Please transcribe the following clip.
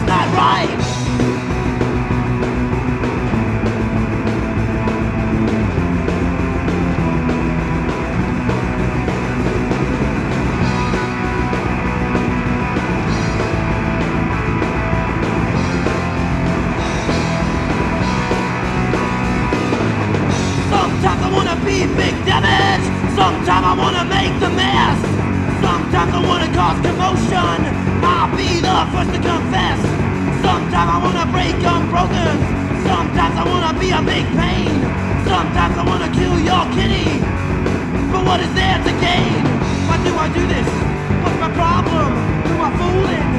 that's not right. Sometimes I wanna be big damage. Sometimes I wanna make the mess. Sometimes I wanna cause commotion. I'll be the first to confess. Sometimes I wanna break unbroken. Sometimes I wanna be a big pain. Sometimes I wanna kill your kitty. But what is there to gain? Why do I do this? What's my problem? Who am I fooling?